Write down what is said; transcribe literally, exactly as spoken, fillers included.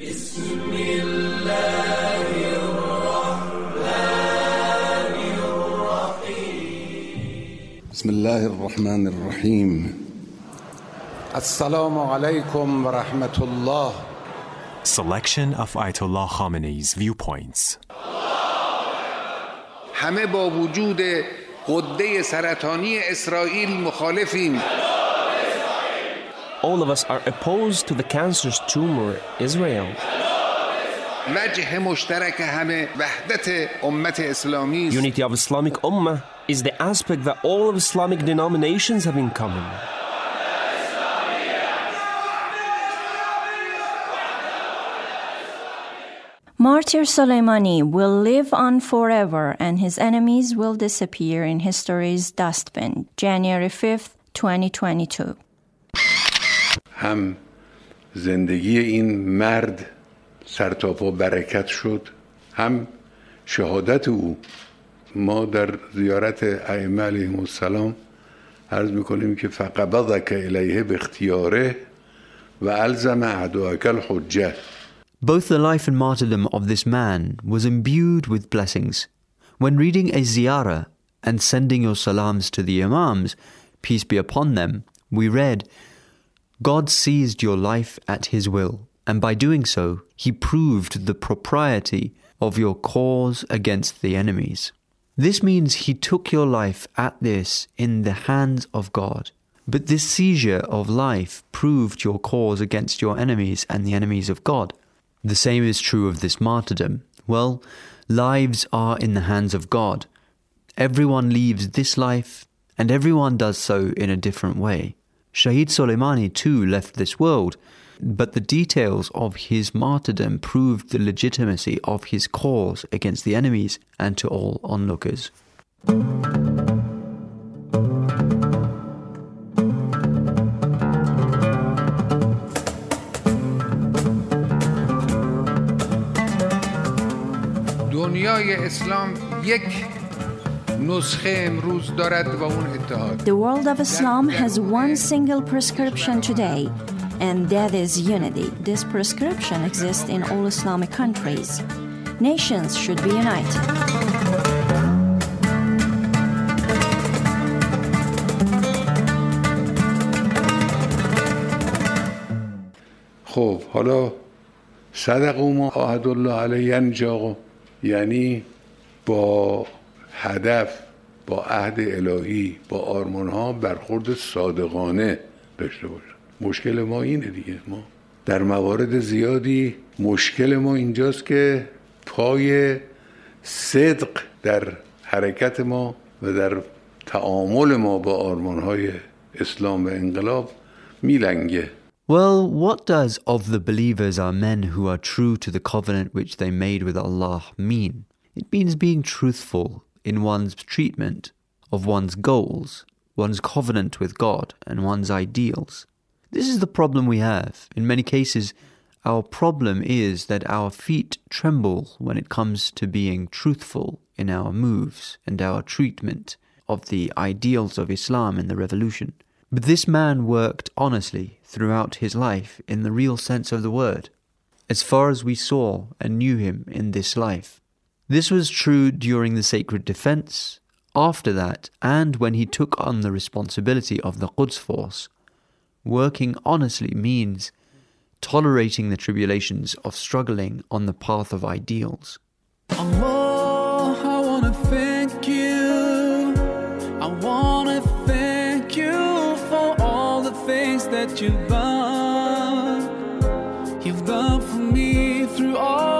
بسم الله الرحمن الرحیم. السلام علیکم و رحمت الله. Selection of Ayatollah Khamenei's viewpoints. همه با وجود غده سرطانی اسرائیل مخالفیم. All of us are opposed to the cancerous tumor, Israel. وجه مشترک همه وحدت امت اسلامی است. Unity of Islamic Ummah is the aspect that all of Islamic denominations have in common. Martyr Soleimani will live on forever and his enemies will disappear in history's dustbin. January fifth, twenty twenty-two. هم زندگی این مرد سرتاپا برکت شد، هم شهادت او. ما در زیارت ائمه علیهم السلام عرض میکنیم که فقبضک الیه باختیاره و الزم عدوک الحجه. Both the life and martyrdom of this man was imbued with blessings. When reading a ziyarah and sending your salams to the imams, peace be upon them, we read, God seized your life at his will, and by doing so, he proved the propriety of your cause against the enemies. This means he took your life at this in the hands of God. But this seizure of life proved your cause against your enemies and the enemies of God. The same is true of this martyrdom. Well, lives are in the hands of God. Everyone leaves this life, and everyone does so in a different way. Shahid Soleimani too left this world, but the details of his martyrdom proved the legitimacy of his cause against the enemies and to all onlookers. دنیای اسلام یک نسخه امروز دارد و اون اتحاد. The world of Islam has one single prescription today, and that is unity. This prescription exists in all Islamic countries. Nations should be united. خب حالا صدقوا ما عهد الله علیه انجاقو، یعنی با هدف، با عهد الهی، با آرمانها برخورد صادقانه داشته باشن. مشکل ما اینه دیگه. ما در موارد زیادی مشکل ما اینجاست که پای صدق در حرکت ما و در تعامل ما با آرمانهای اسلام و انقلاب میلنگه. Well, what does "of the believers are men who are true to the covenant which they made with Allah" mean? It means being truthful in one's treatment of one's goals, one's covenant with God, and one's ideals. This is the problem we have. In many cases, our problem is that our feet tremble when it comes to being truthful in our moves and our treatment of the ideals of Islam and the revolution. But this man worked honestly throughout his life in the real sense of the word, as far as we saw and knew him in this life. This was true during the sacred defense, after that, and when he took on the responsibility of the Quds force. Working honestly means tolerating the tribulations of struggling on the path of ideals. Allah, I want to thank you. I want to thank you for all the things that you've done. You've done for me through all